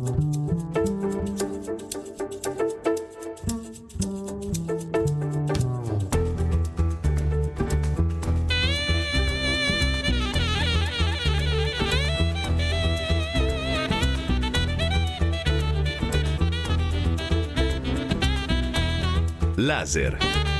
Laser.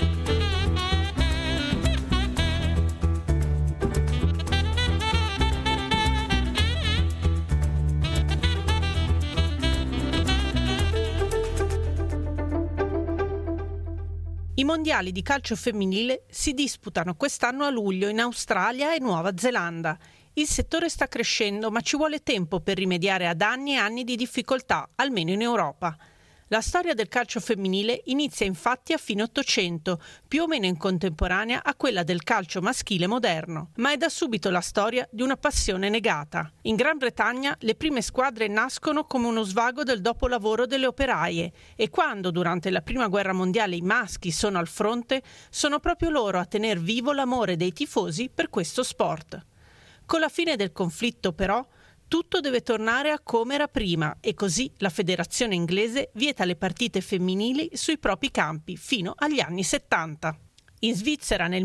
I mondiali di calcio femminile si disputano quest'anno a luglio in Australia e Nuova Zelanda. Il settore sta crescendo, ma ci vuole tempo per rimediare ad anni e anni di difficoltà, almeno in Europa. La storia del calcio femminile inizia infatti a fine Ottocento, più o meno in contemporanea a quella del calcio maschile moderno, ma è da subito la storia di una passione negata. In Gran Bretagna le prime squadre nascono come uno svago del dopolavoro delle operaie e quando durante la Prima Guerra Mondiale i maschi sono al fronte, sono proprio loro a tener vivo l'amore dei tifosi per questo sport. Con la fine del conflitto però tutto deve tornare a come era prima e così la federazione inglese vieta le partite femminili sui propri campi fino agli anni 70. In Svizzera nel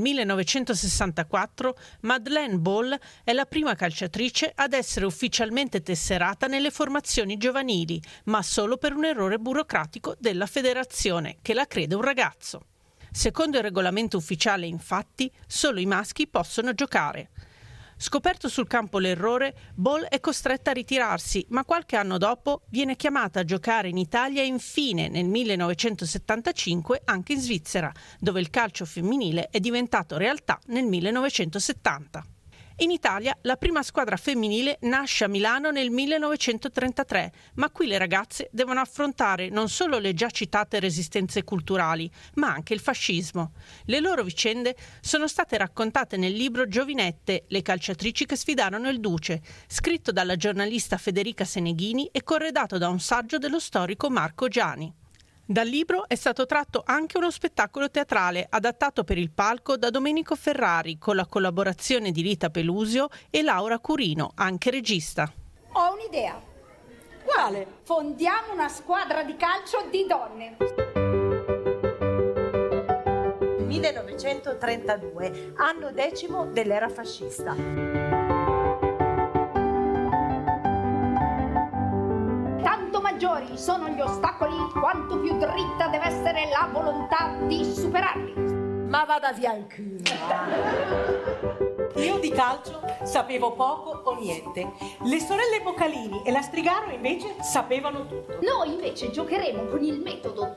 1964 Madeleine Ball è la prima calciatrice ad essere ufficialmente tesserata nelle formazioni giovanili, ma solo per un errore burocratico della federazione che la crede un ragazzo. Secondo il regolamento ufficiale, infatti, solo i maschi possono giocare. Scoperto sul campo l'errore, Ball è costretta a ritirarsi, ma qualche anno dopo viene chiamata a giocare in Italia e infine nel 1975 anche in Svizzera, dove il calcio femminile è diventato realtà nel 1970. In Italia la prima squadra femminile nasce a Milano nel 1933, ma qui le ragazze devono affrontare non solo le già citate resistenze culturali, ma anche il fascismo. Le loro vicende sono state raccontate nel libro Giovinette, le calciatrici che sfidarono il Duce, scritto dalla giornalista Federica Seneghini e corredato da un saggio dello storico Marco Giani. Dal libro è stato tratto anche uno spettacolo teatrale adattato per il palco da Domenico Ferrari con la collaborazione di Rita Pelusio e Laura Curino, anche regista. Ho un'idea. Quale? Fondiamo una squadra di calcio di donne. 1932, anno 10° dell'era fascista. Maggiori sono gli ostacoli, quanto più dritta deve essere la volontà di superarli. Ma vada via in culo. Io di calcio sapevo poco o niente. Le sorelle Boccalini e la Strigaro invece sapevano tutto. Noi invece giocheremo con il metodo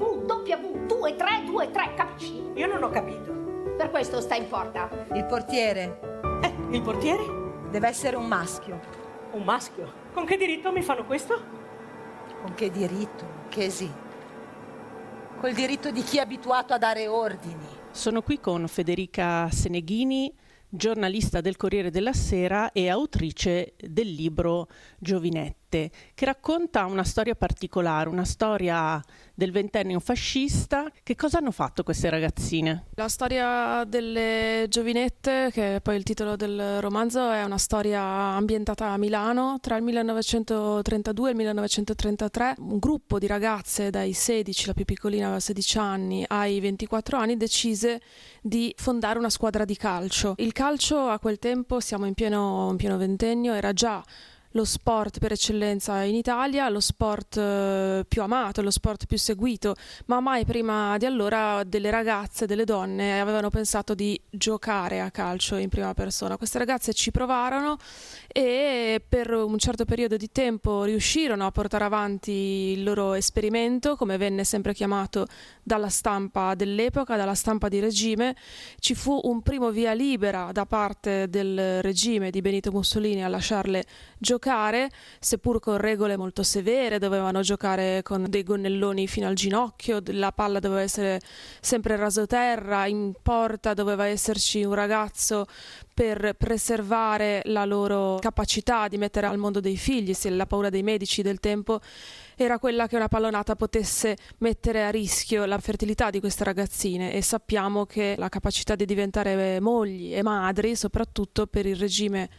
WW2323, capisci? Io non ho capito. Per questo sta in porta il portiere. Il portiere? Deve essere un maschio. Un maschio? Con che diritto mi fanno questo? Con che diritto? Che sì. Col diritto di chi è abituato a dare ordini. Sono qui con Federica Seneghini, giornalista del Corriere della Sera e autrice del libro Giovinette, che racconta una storia particolare, una storia del ventennio fascista. Che cosa hanno fatto queste ragazzine? La storia delle Giovinette, che è poi il titolo del romanzo, è una storia ambientata a Milano tra il 1932 e il 1933. Un gruppo di ragazze dai 16, la più piccolina aveva 16 anni, ai 24 anni, decise di fondare una squadra di calcio. Il calcio a quel tempo, siamo in pieno ventennio, era già lo sport per eccellenza in Italia, lo sport più amato, lo sport più seguito, ma mai prima di allora delle ragazze, delle donne avevano pensato di giocare a calcio in prima persona. Queste ragazze ci provarono e per un certo periodo di tempo riuscirono a portare avanti il loro esperimento, come venne sempre chiamato dalla stampa dell'epoca, dalla stampa di regime. Ci fu un primo via libera da parte del regime di Benito Mussolini a lasciarle giocare, seppur con regole molto severe. Dovevano giocare con dei gonnelloni fino al ginocchio, la palla doveva essere sempre rasoterra, in porta doveva esserci un ragazzo per preservare la loro capacità di mettere al mondo dei figli. Se la paura dei medici del tempo era quella che una pallonata potesse mettere a rischio la fertilità di queste ragazzine, e sappiamo che la capacità di diventare mogli e madri, soprattutto per il regime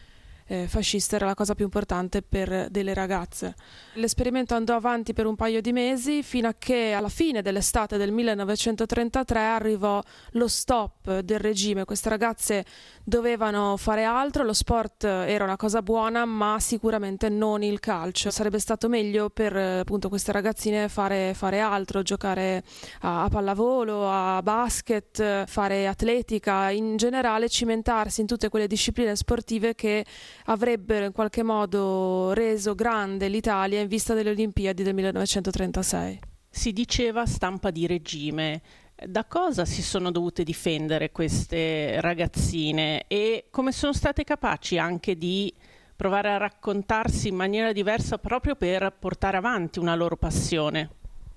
fascista era la cosa più importante per delle ragazze. L'esperimento andò avanti per un paio di mesi fino a che alla fine dell'estate del 1933 arrivò lo stop del regime. Queste ragazze dovevano fare altro, lo sport era una cosa buona, ma sicuramente non il calcio. Sarebbe stato meglio per appunto queste ragazzine fare altro, giocare a pallavolo, a basket, fare atletica, in generale cimentarsi in tutte quelle discipline sportive che avrebbero in qualche modo reso grande l'Italia in vista delle Olimpiadi del 1936. Si diceva stampa di regime. Da cosa si sono dovute difendere queste ragazzine e come sono state capaci anche di provare a raccontarsi in maniera diversa proprio per portare avanti una loro passione?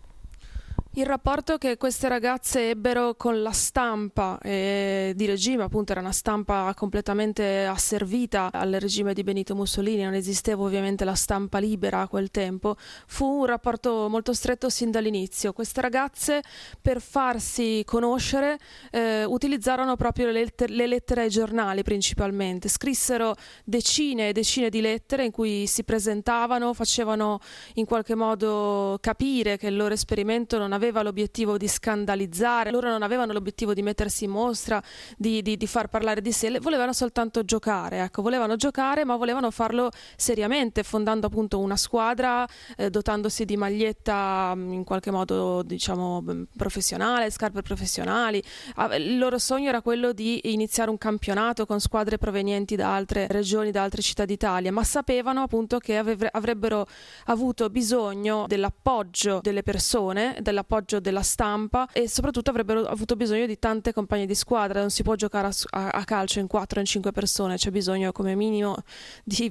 Il rapporto che queste ragazze ebbero con la stampa di regime, appunto era una stampa completamente asservita al regime di Benito Mussolini, non esisteva ovviamente la stampa libera a quel tempo, fu un rapporto molto stretto sin dall'inizio. Queste ragazze per farsi conoscere utilizzarono proprio le lettere ai giornali principalmente, scrissero decine e decine di lettere in cui si presentavano, facevano in qualche modo capire che il loro esperimento non aveva l'obiettivo di scandalizzare, loro non avevano l'obiettivo di mettersi in mostra, di far parlare di sé, volevano soltanto giocare, ecco, volevano giocare ma volevano farlo seriamente, fondando appunto una squadra, dotandosi di maglietta in qualche modo diciamo professionale, scarpe professionali. Il loro sogno era quello di iniziare un campionato con squadre provenienti da altre regioni, da altre città d'Italia, ma sapevano appunto che avrebbero avuto bisogno dell'appoggio delle persone, dell'appoggio della stampa e soprattutto avrebbero avuto bisogno di tante compagne di squadra. Non si può giocare a calcio in 4 o in 5 persone, c'è bisogno come minimo di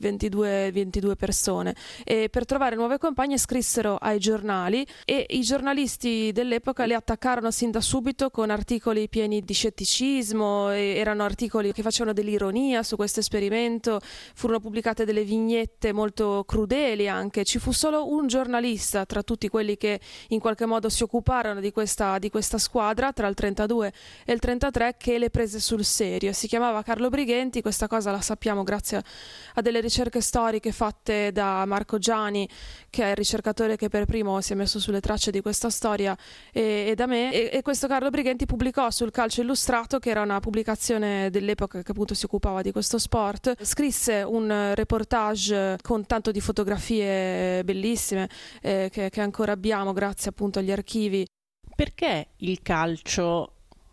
22 persone, e per trovare nuove compagne scrissero ai giornali e i giornalisti dell'epoca le attaccarono sin da subito con articoli pieni di scetticismo, erano articoli che facevano dell'ironia su questo esperimento, furono pubblicate delle vignette molto crudeli anche. Ci fu solo un giornalista tra tutti quelli che in qualche modo si occuparono di questa squadra tra il 32 e il 33 che le prese sul serio. Si chiamava Carlo Brighenti, questa cosa la sappiamo grazie a delle ricerche storiche fatte da Marco Giani, che è il ricercatore che per primo si è messo sulle tracce di questa storia, e da me, e questo Carlo Brighenti pubblicò sul Calcio Illustrato, che era una pubblicazione dell'epoca che appunto si occupava di questo sport, scrisse un reportage con tanto di fotografie bellissime che ancora abbiamo grazie appunto agli archivi. Perché il calcio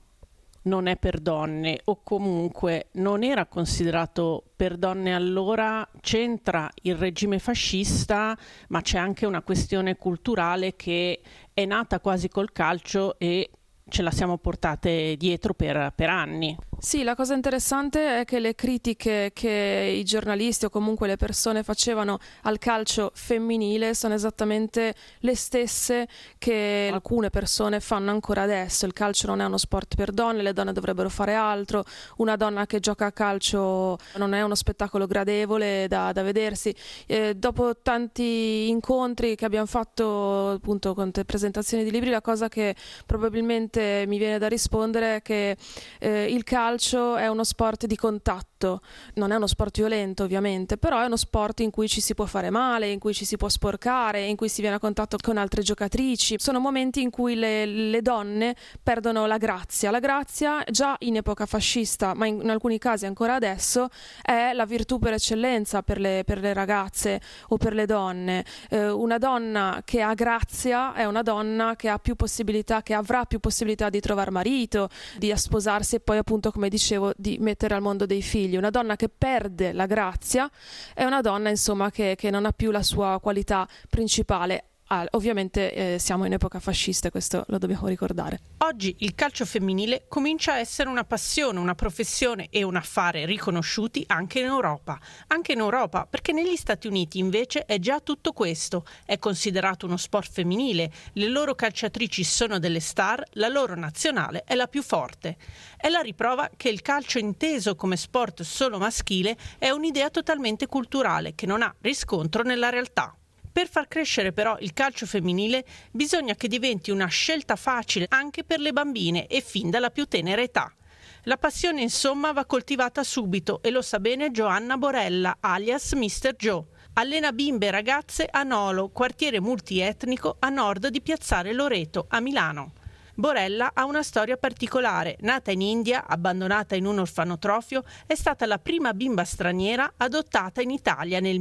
non è per donne o comunque non era considerato per donne allora? C'entra il regime fascista, ma c'è anche una questione culturale che è nata quasi col calcio e ce la siamo portate dietro per anni. Sì, la cosa interessante è che le critiche che i giornalisti o comunque le persone facevano al calcio femminile sono esattamente le stesse che alcune persone fanno ancora adesso. Il calcio non è uno sport per donne, le donne dovrebbero fare altro, una donna che gioca a calcio non è uno spettacolo gradevole da vedersi. Dopo tanti incontri che abbiamo fatto appunto con presentazioni di libri, la cosa che probabilmente mi viene da rispondere è che il calcio è uno sport di contatto, non è uno sport violento ovviamente, però è uno sport in cui ci si può fare male, in cui ci si può sporcare, in cui si viene a contatto con altre giocatrici. Sono momenti in cui le donne perdono la grazia. La grazia già in epoca fascista, ma in alcuni casi ancora adesso, è la virtù per eccellenza per le ragazze o per le donne. Una donna che ha grazia è una donna che ha più possibilità, che avrà più possibilità di trovare marito, di sposarsi e poi appunto, come dicevo, di mettere al mondo dei figli. Una donna che perde la grazia è una donna insomma che non ha più la sua qualità principale. Ovviamente siamo in epoca fascista, questo lo dobbiamo ricordare. Oggi il calcio femminile comincia a essere una passione, una professione e un affare riconosciuti anche in Europa. Anche in Europa, perché negli Stati Uniti invece è già tutto questo. È considerato uno sport femminile, le loro calciatrici sono delle star, la loro nazionale è la più forte. È la riprova che il calcio inteso come sport solo maschile è un'idea totalmente culturale che non ha riscontro nella realtà. Per far crescere però il calcio femminile bisogna che diventi una scelta facile anche per le bambine e fin dalla più tenera età. La passione insomma va coltivata subito e lo sa bene Joanna Borella, alias Mr. Joe. Allena bimbe e ragazze a Nolo, quartiere multietnico a nord di Piazzale Loreto, a Milano. Borella ha una storia particolare. Nata in India, abbandonata in un orfanotrofio, è stata la prima bimba straniera adottata in Italia nel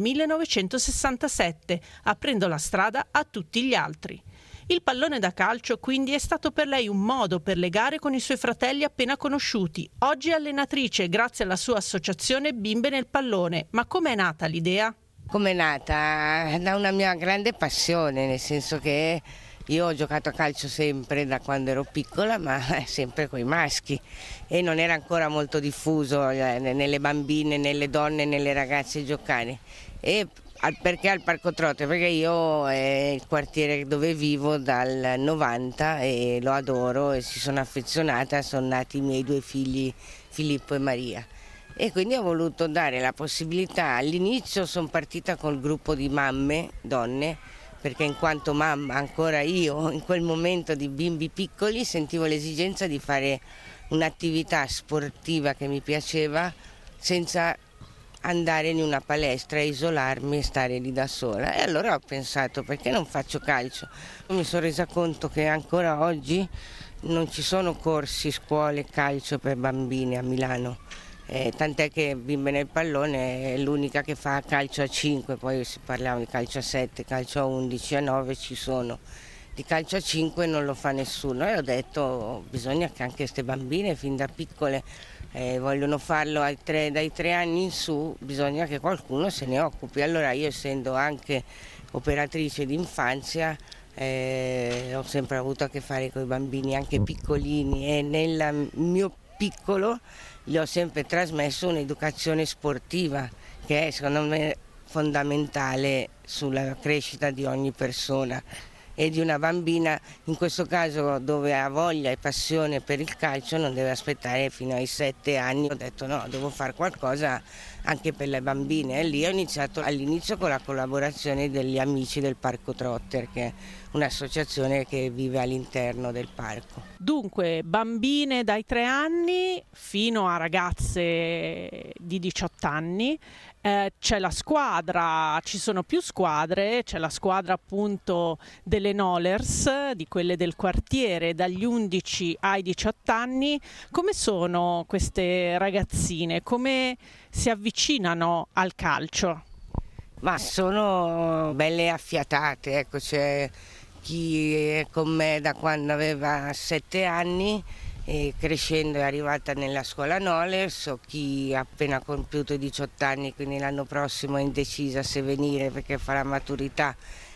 1967, aprendo la strada a tutti gli altri. Il pallone da calcio quindi è stato per lei un modo per legare con i suoi fratelli appena conosciuti. Oggi è allenatrice grazie alla sua associazione Bimbe nel Pallone. Ma com'è nata l'idea? Com'è nata? Da una mia grande passione, nel senso che io ho giocato a calcio sempre da quando ero piccola, ma sempre coi maschi, e non era ancora molto diffuso nelle bambine, nelle donne, nelle ragazze giocare. E perché al Parco Trotte? Perché io è il quartiere dove vivo dal 90 e lo adoro e ci sono affezionata, sono nati i miei 2 figli, Filippo e Maria. E quindi ho voluto dare la possibilità. All'inizio sono partita col gruppo di mamme, donne, perché in quanto mamma ancora io in quel momento di bimbi piccoli sentivo l'esigenza di fare un'attività sportiva che mi piaceva senza andare in una palestra, isolarmi e stare lì da sola. E allora ho pensato, perché non faccio calcio? Mi sono resa conto che ancora oggi non ci sono corsi, scuole, calcio per bambini a Milano. Tant'è che Bimbe nel Pallone è l'unica che fa calcio a 5, poi si parlava di calcio a 7, calcio a 11, a 9 ci sono. Di calcio a 5 non lo fa nessuno e ho detto bisogna che anche queste bambine fin da piccole vogliono farlo dai 3 anni in su, bisogna che qualcuno se ne occupi. Allora io, essendo anche operatrice d'infanzia, ho sempre avuto a che fare con i bambini anche piccolini e nel mio piccolo gli ho sempre trasmesso un'educazione sportiva che è secondo me fondamentale sulla crescita di ogni persona e di una bambina, in questo caso dove ha voglia e passione per il calcio non deve aspettare fino ai 7 anni. Ho detto no, devo fare qualcosa anche per le bambine e lì ho iniziato all'inizio con la collaborazione degli amici del Parco Trotter, che è un'associazione che vive all'interno del parco. Dunque, bambine dai 3 anni fino a ragazze di 18 anni. C'è la squadra, ci sono più squadre, c'è la squadra appunto delle Nolers, di quelle del quartiere, dagli 11 ai 18 anni. Come sono queste ragazzine? Come si avvicinano al calcio? Ma sono belle affiatate, ecco, c'è chi è con me da quando aveva 7 anni e crescendo è arrivata nella scuola Nolers, o chi ha appena compiuto i 18 anni, quindi l'anno prossimo è indecisa se venire perché fa la maturità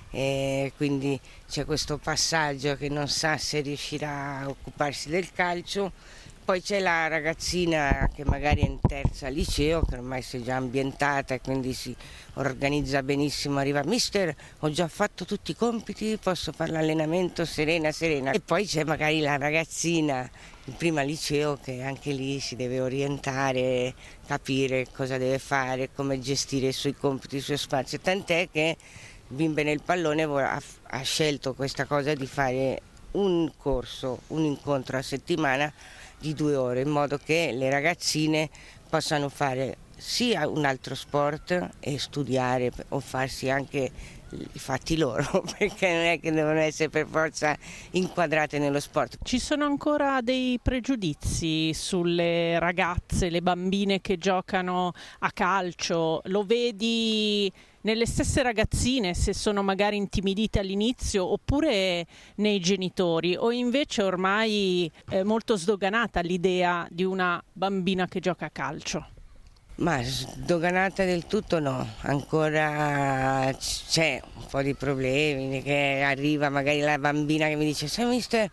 e quindi c'è questo passaggio che non sa se riuscirà a occuparsi del calcio. Poi c'è la ragazzina che magari è in terza liceo, che ormai si è già ambientata e quindi si organizza benissimo, arriva: mister, ho già fatto tutti i compiti, posso fare l'allenamento, serena. E poi c'è magari la ragazzina in prima liceo che anche lì si deve orientare, capire cosa deve fare, come gestire i suoi compiti, il suo spazio. Tant'è che Bimbe nel Pallone ha scelto questa cosa di fare un corso, un incontro a settimana di 2 ore, in modo che le ragazzine possano fare sia un altro sport e studiare o farsi anche i fatti loro, perché non è che devono essere per forza inquadrate nello sport. Ci sono ancora dei pregiudizi sulle ragazze, le bambine che giocano a calcio? Lo vedi nelle stesse ragazzine, se sono magari intimidite all'inizio, oppure nei genitori, o invece ormai è molto sdoganata l'idea di una bambina che gioca a calcio? Ma sdoganata del tutto no, ancora c'è un po' di problemi, che arriva magari la bambina che mi dice: sai mister,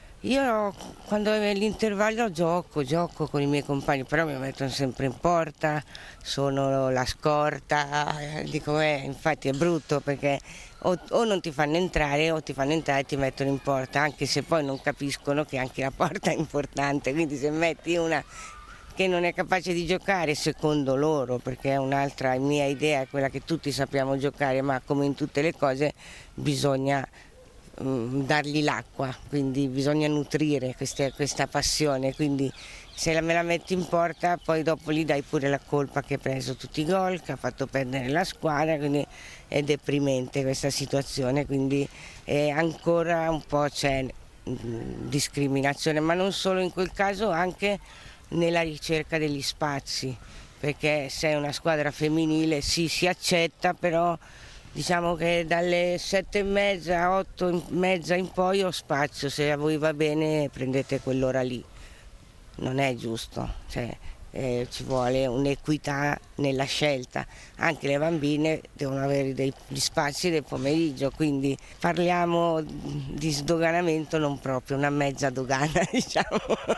io quando è l'intervallo gioco con i miei compagni, però mi mettono sempre in porta, sono la scorta, dico infatti è brutto perché o non ti fanno entrare o ti fanno entrare e ti mettono in porta, anche se poi non capiscono che anche la porta è importante, quindi se metti una che non è capace di giocare, secondo loro, perché è un'altra mia idea, è quella che tutti sappiamo giocare, ma come in tutte le cose bisogna dargli l'acqua, quindi bisogna nutrire questa passione, quindi se me la metti in porta poi dopo gli dai pure la colpa che ha preso tutti i gol, che ha fatto perdere la squadra, quindi è deprimente questa situazione, quindi ancora un po' c'è discriminazione, ma non solo in quel caso, anche nella ricerca degli spazi, perché se è una squadra femminile sì, si accetta, però diciamo che dalle 7:30, 8:30 in poi ho spazio, se a voi va bene prendete quell'ora lì, non è giusto, cioè, ci vuole un'equità nella scelta, anche le bambine devono avere degli spazi del pomeriggio, quindi parliamo di sdoganamento, non proprio una mezza dogana, diciamo.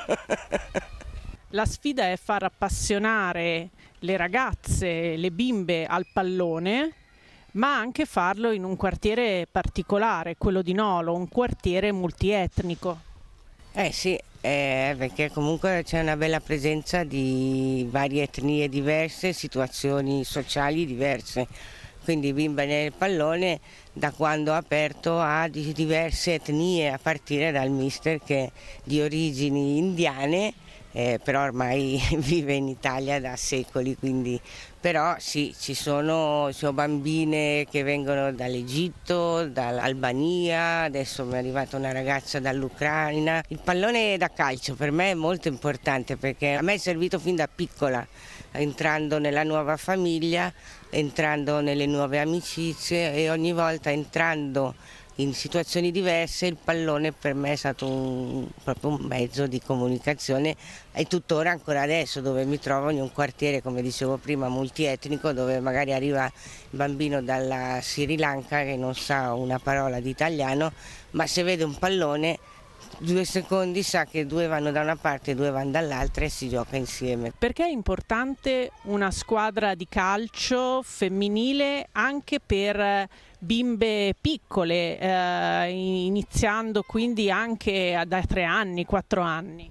La sfida è far appassionare le ragazze, le bimbe al pallone, ma anche farlo in un quartiere particolare, quello di Nolo, un quartiere multietnico. Sì, perché comunque c'è una bella presenza di varie etnie diverse, situazioni sociali diverse. Quindi Bimba nel pallone da quando ha aperto ha di diverse etnie, a partire dal mister che è di origini indiane, però ormai vive in Italia da secoli, quindi però sì, ci sono bambine che vengono dall'Egitto, dall'Albania, adesso mi è arrivata una ragazza dall'Ucraina. Il pallone da calcio per me è molto importante perché a me è servito fin da piccola, entrando nella nuova famiglia, entrando nelle nuove amicizie e ogni volta entrando in situazioni diverse il pallone per me è stato proprio un mezzo di comunicazione e tuttora ancora adesso, dove mi trovo in un quartiere, come dicevo prima, multietnico, dove magari arriva il bambino dalla Sri Lanka che non sa una parola di italiano, ma se vede un pallone 2 secondi sa che 2 vanno da una parte e 2 vanno dall'altra e si gioca insieme. Perché è importante una squadra di calcio femminile anche per bimbe piccole, iniziando quindi anche da 3 anni, 4 anni?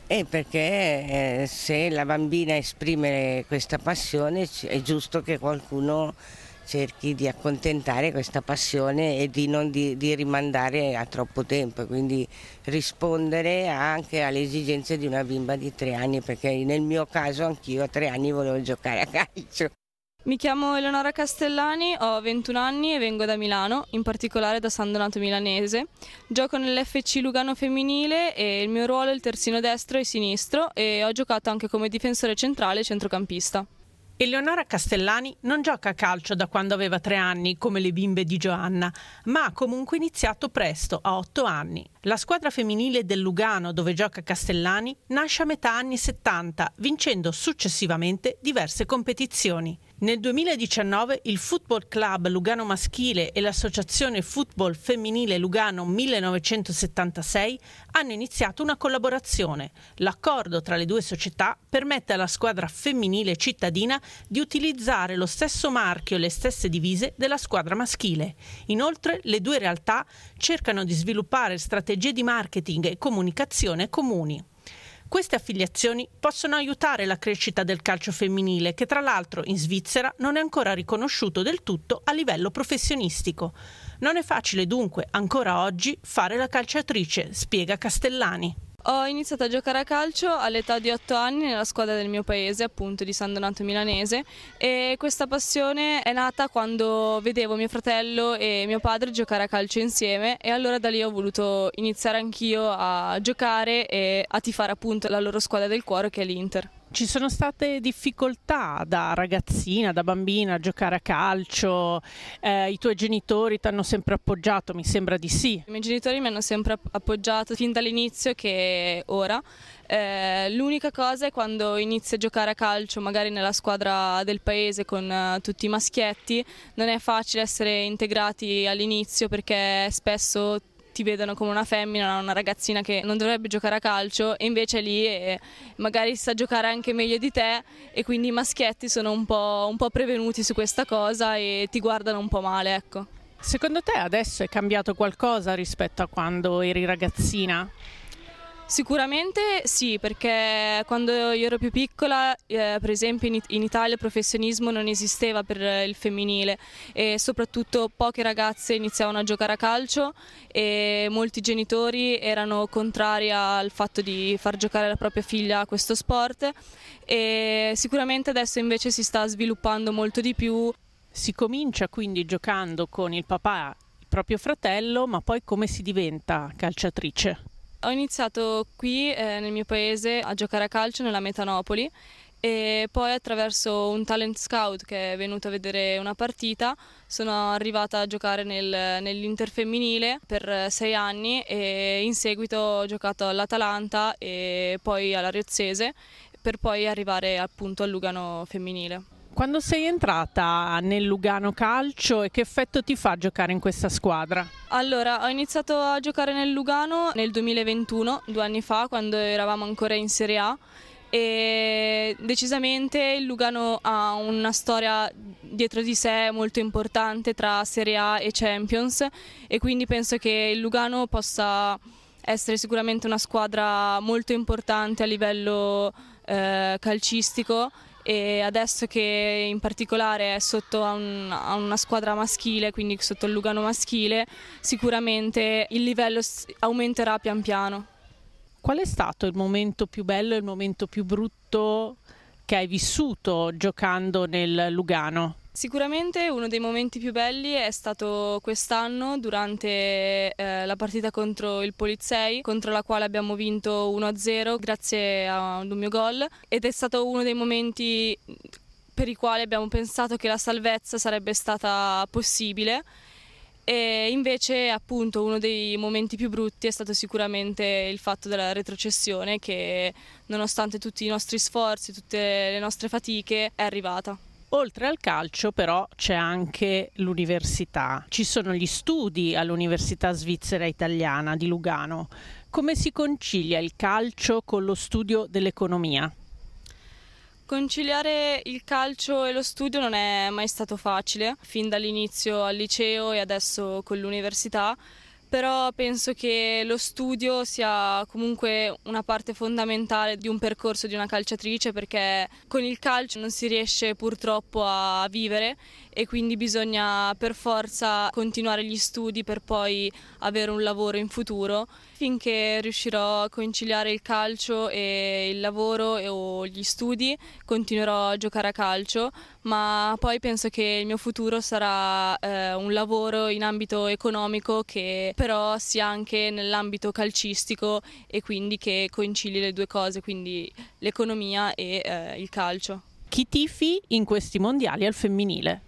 Perché se la bambina esprime questa passione è giusto che qualcuno cerchi di accontentare questa passione e di non di rimandare a troppo tempo, quindi rispondere anche alle esigenze di una bimba di 3 anni, perché nel mio caso anch'io a 3 anni volevo giocare a calcio. Mi chiamo Eleonora Castellani, ho 21 anni e vengo da Milano, in particolare da San Donato Milanese. Gioco nell'FC Lugano femminile e il mio ruolo è il terzino destro e sinistro e ho giocato anche come difensore centrale e centrocampista. Eleonora Castellani non gioca a calcio da quando aveva 3 anni, come le bimbe di Giovanna, ma ha comunque iniziato presto, a 8 anni. La squadra femminile del Lugano, dove gioca Castellani, nasce a metà anni 70, vincendo successivamente diverse competizioni. Nel 2019 il Football Club Lugano Maschile e l'Associazione Football Femminile Lugano 1976 hanno iniziato una collaborazione. L'accordo tra le 2 società permette alla squadra femminile cittadina di utilizzare lo stesso marchio e le stesse divise della squadra maschile. Inoltre le 2 realtà cercano di sviluppare strategie di marketing e comunicazione comuni. Queste affiliazioni possono aiutare la crescita del calcio femminile, che tra l'altro in Svizzera non è ancora riconosciuto del tutto a livello professionistico. Non è facile dunque, ancora oggi, fare la calciatrice, spiega Castellani. Ho iniziato a giocare a calcio all'età di 8 anni nella squadra del mio paese, appunto di San Donato Milanese, e questa passione è nata quando vedevo mio fratello e mio padre giocare a calcio insieme e allora da lì ho voluto iniziare anch'io a giocare e a tifare appunto la loro squadra del cuore, che è l'Inter. Ci sono state difficoltà da ragazzina, da bambina a giocare a calcio? I tuoi genitori ti hanno sempre appoggiato? Mi sembra di sì. I miei genitori mi hanno sempre appoggiato fin dall'inizio che ora. L'unica cosa è quando inizi a giocare a calcio magari nella squadra del paese con tutti i maschietti, non è facile essere integrati all'inizio perché spesso ti vedono come una femmina, una ragazzina che non dovrebbe giocare a calcio e invece lì magari sa giocare anche meglio di te e quindi i maschietti sono un po' prevenuti su questa cosa e ti guardano un po' male, ecco. Secondo te adesso è cambiato qualcosa rispetto a quando eri ragazzina? Sicuramente sì, perché quando io ero più piccola, per esempio in Italia il professionismo non esisteva per il femminile e soprattutto poche ragazze iniziavano a giocare a calcio e molti genitori erano contrari al fatto di far giocare la propria figlia a questo sport e sicuramente adesso invece si sta sviluppando molto di più. Si comincia quindi giocando con il papà, il proprio fratello, ma poi come si diventa calciatrice? Ho iniziato qui nel mio paese a giocare a calcio nella Metanopoli e poi attraverso un talent scout che è venuto a vedere una partita sono arrivata a giocare nell'Inter femminile per 6 anni e in seguito ho giocato all'Atalanta e poi all'Ariozzese per poi arrivare appunto al Lugano femminile. Quando sei entrata nel Lugano Calcio e che effetto ti fa giocare in questa squadra? Allora, ho iniziato a giocare nel Lugano nel 2021, 2 anni fa, quando eravamo ancora in Serie A e decisamente il Lugano ha una storia dietro di sé molto importante tra Serie A e Champions e quindi penso che il Lugano possa essere sicuramente una squadra molto importante a livello calcistico. E adesso che in particolare è sotto a una squadra maschile, quindi sotto il Lugano maschile, sicuramente il livello aumenterà pian piano. Qual è stato il momento più bello e il momento più brutto che hai vissuto giocando nel Lugano? Sicuramente uno dei momenti più belli è stato quest'anno durante la partita contro il Polizei, contro la quale abbiamo vinto 1-0 grazie a un mio gol ed è stato uno dei momenti per i quali abbiamo pensato che la salvezza sarebbe stata possibile e invece appunto uno dei momenti più brutti è stato sicuramente il fatto della retrocessione che nonostante tutti i nostri sforzi, tutte le nostre fatiche è arrivata. Oltre al calcio però c'è anche l'università, ci sono gli studi all'Università Svizzera Italiana di Lugano. Come si concilia il calcio con lo studio dell'economia? Conciliare il calcio e lo studio non è mai stato facile, fin dall'inizio al liceo e adesso con l'università, però penso che lo studio sia comunque una parte fondamentale di un percorso di una calciatrice perché con il calcio non si riesce purtroppo a vivere e quindi bisogna per forza continuare gli studi per poi avere un lavoro in futuro. Finché riuscirò a conciliare il calcio e il lavoro o gli studi continuerò a giocare a calcio, ma poi penso che il mio futuro sarà un lavoro in ambito economico che però sia anche nell'ambito calcistico e quindi che concili le due cose, quindi l'economia e il calcio. Chi tifi in questi mondiali al femminile?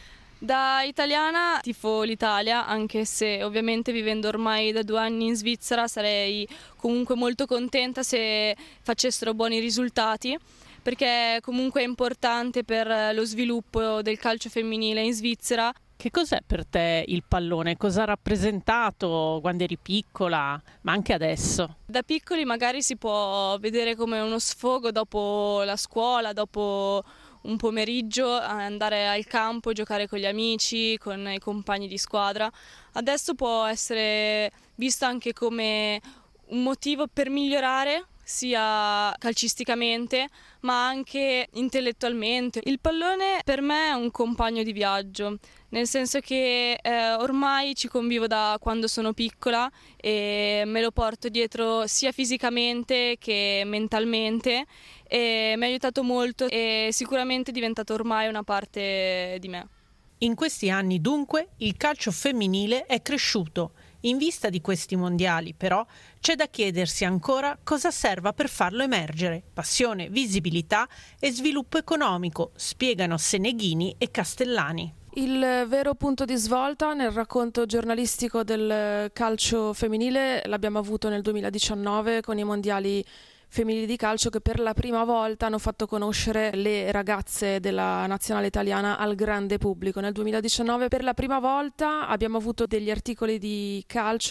Da italiana tifo l'Italia, anche se ovviamente vivendo ormai da 2 anni in Svizzera sarei comunque molto contenta se facessero buoni risultati, perché comunque è importante per lo sviluppo del calcio femminile in Svizzera. Che cos'è per te il pallone? Cosa ha rappresentato quando eri piccola, ma anche adesso? Da piccoli magari si può vedere come uno sfogo dopo la scuola, dopo un pomeriggio andare al campo, giocare con gli amici, con i compagni di squadra. Adesso può essere visto anche come un motivo per migliorare sia calcisticamente ma anche intellettualmente. Il pallone per me è un compagno di viaggio, nel senso che ormai ci convivo da quando sono piccola e me lo porto dietro sia fisicamente che mentalmente e mi ha aiutato molto e sicuramente è diventato ormai una parte di me. In questi anni dunque il calcio femminile è cresciuto. In vista di questi mondiali, però, c'è da chiedersi ancora cosa serva per farlo emergere. Passione, visibilità e sviluppo economico, spiegano Seneghini e Castellani. Il vero punto di svolta nel racconto giornalistico del calcio femminile l'abbiamo avuto nel 2019 con i mondiali femminili di calcio che per la prima volta hanno fatto conoscere le ragazze della nazionale italiana al grande pubblico. Nel 2019 per la prima volta abbiamo avuto degli articoli di calcio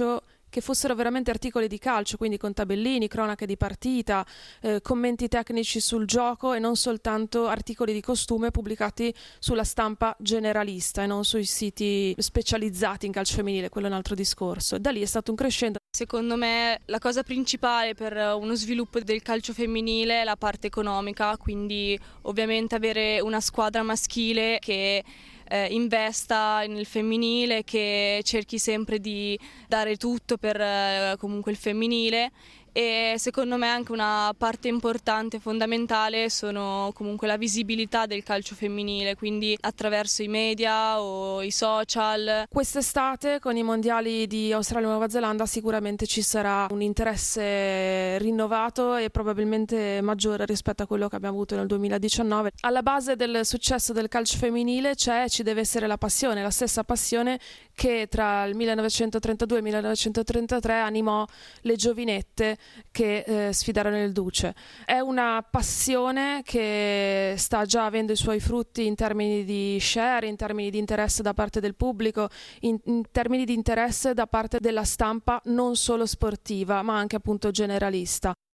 che fossero veramente articoli di calcio, quindi con tabellini, cronache di partita, commenti tecnici sul gioco e non soltanto articoli di costume pubblicati sulla stampa generalista e non sui siti specializzati in calcio femminile, quello è un altro discorso. E da lì è stato un crescendo. Secondo me la cosa principale per uno sviluppo del calcio femminile è la parte economica, quindi ovviamente avere una squadra maschile che investa nel femminile, che cerchi sempre di dare tutto per comunque il femminile. E secondo me anche una parte importante, fondamentale, sono comunque la visibilità del calcio femminile, quindi attraverso i media o i social. Quest'estate con i mondiali di Australia e Nuova Zelanda sicuramente ci sarà un interesse rinnovato e probabilmente maggiore rispetto a quello che abbiamo avuto nel 2019. Alla base del successo del calcio femminile ci deve essere la passione, la stessa passione che tra il 1932 e il 1933 animò le giovinette che sfidarono il Duce. È una passione che sta già avendo i suoi frutti in termini di share, in termini di interesse da parte del pubblico, in termini di interesse da parte della stampa non solo sportiva ma anche appunto generalista.